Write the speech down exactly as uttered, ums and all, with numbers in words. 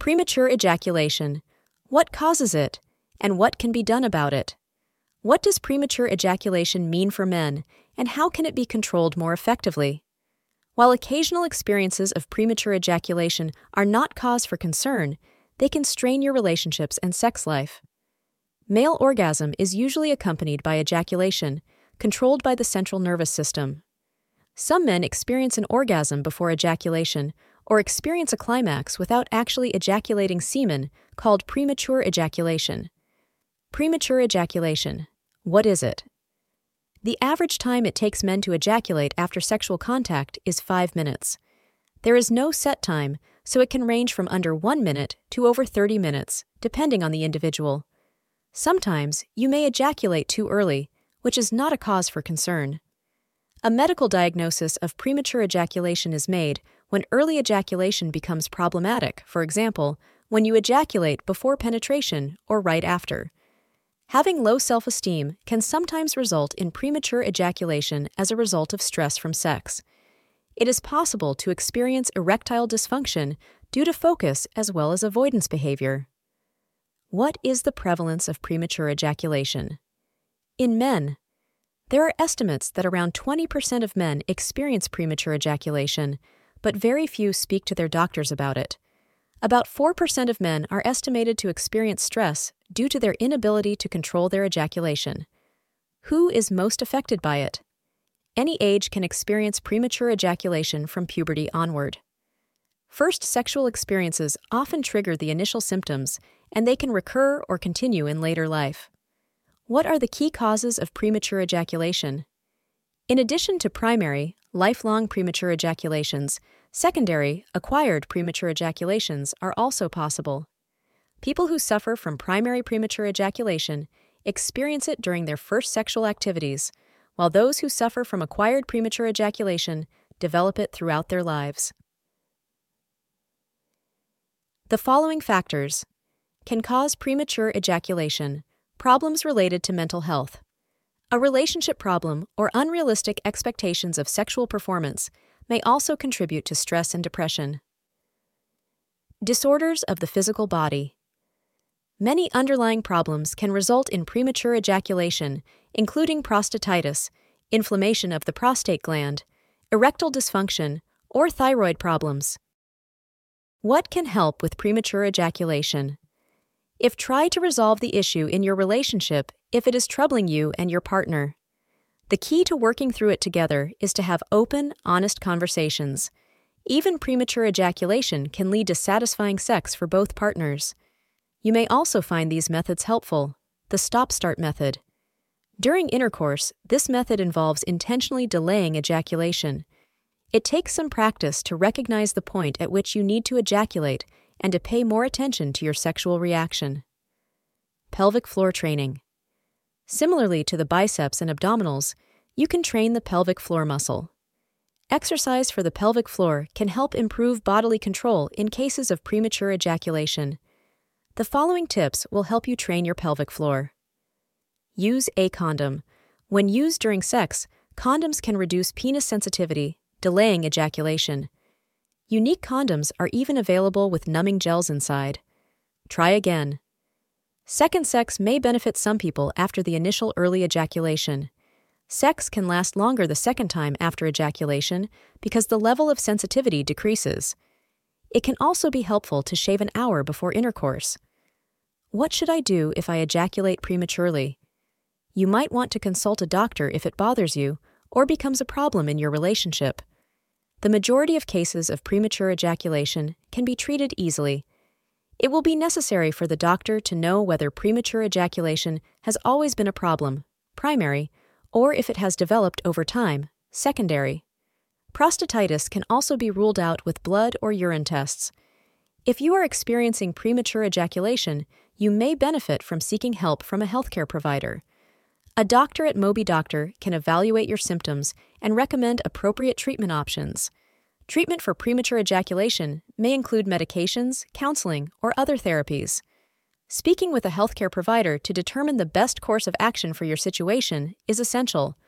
Premature ejaculation. What causes it, and what can be done about it? What does premature ejaculation mean for men, and how can it be controlled more effectively? While occasional experiences of premature ejaculation are not cause for concern, they can strain your relationships and sex life. Male orgasm is usually accompanied by ejaculation, controlled by the central nervous system. Some men experience an orgasm before ejaculation, or experience a climax without actually ejaculating semen, called premature ejaculation. Premature ejaculation. What is it? The average time it takes men to ejaculate after sexual contact is five minutes. There is no set time, so it can range from under one minute to over thirty minutes, depending on the individual. Sometimes you may ejaculate too early, which is not a cause for concern. A medical diagnosis of premature ejaculation is made when early ejaculation becomes problematic, for example, when you ejaculate before penetration or right after. Having low self-esteem can sometimes result in premature ejaculation as a result of stress from sex. It is possible to experience erectile dysfunction due to focus as well as avoidance behavior. What is the prevalence of premature ejaculation? In men, there are estimates that around twenty percent of men experience premature ejaculation, but very few speak to their doctors about it. About four percent of men are estimated to experience stress due to their inability to control their ejaculation. Who is most affected by it? Any age can experience premature ejaculation from puberty onward. First sexual experiences often trigger the initial symptoms, and they can recur or continue in later life. What are the key causes of premature ejaculation? In addition to primary, lifelong premature ejaculations, secondary, acquired premature ejaculations are also possible. People who suffer from primary premature ejaculation experience it during their first sexual activities, while those who suffer from acquired premature ejaculation develop it throughout their lives. The following factors can cause premature ejaculation: problems related to mental health. A relationship problem or unrealistic expectations of sexual performance may also contribute to stress and depression. Disorders of the physical body. Many underlying problems can result in premature ejaculation, including prostatitis, inflammation of the prostate gland, erectile dysfunction, or thyroid problems. What can help with premature ejaculation? If try to resolve the issue in your relationship if it is troubling you and your partner. The key to working through it together is to have open, honest conversations. Even premature ejaculation can lead to satisfying sex for both partners. You may also find these methods helpful. The stop-start method. During intercourse, this method involves intentionally delaying ejaculation. It takes some practice to recognize the point at which you need to ejaculate and to pay more attention to your sexual reaction. Pelvic floor training. Similarly to the biceps and abdominals, you can train the pelvic floor muscle. Exercise for the pelvic floor can help improve bodily control in cases of premature ejaculation. The following tips will help you train your pelvic floor. Use a condom. When used during sex, condoms can reduce penis sensitivity, delaying ejaculation. Unique condoms are even available with numbing gels inside. Try again. Second sex may benefit some people after the initial early ejaculation. Sex can last longer the second time after ejaculation because the level of sensitivity decreases. It can also be helpful to shave an hour before intercourse. What should I do if I ejaculate prematurely? You might want to consult a doctor if it bothers you or becomes a problem in your relationship. The majority of cases of premature ejaculation can be treated easily. It will be necessary for the doctor to know whether premature ejaculation has always been a problem, primary, or if it has developed over time, secondary. Prostatitis can also be ruled out with blood or urine tests. If you are experiencing premature ejaculation, you may benefit from seeking help from a healthcare provider. A doctor at Moby Doctor can evaluate your symptoms and recommend appropriate treatment options. Treatment for premature ejaculation may include medications, counseling, or other therapies. Speaking with a healthcare provider to determine the best course of action for your situation is essential.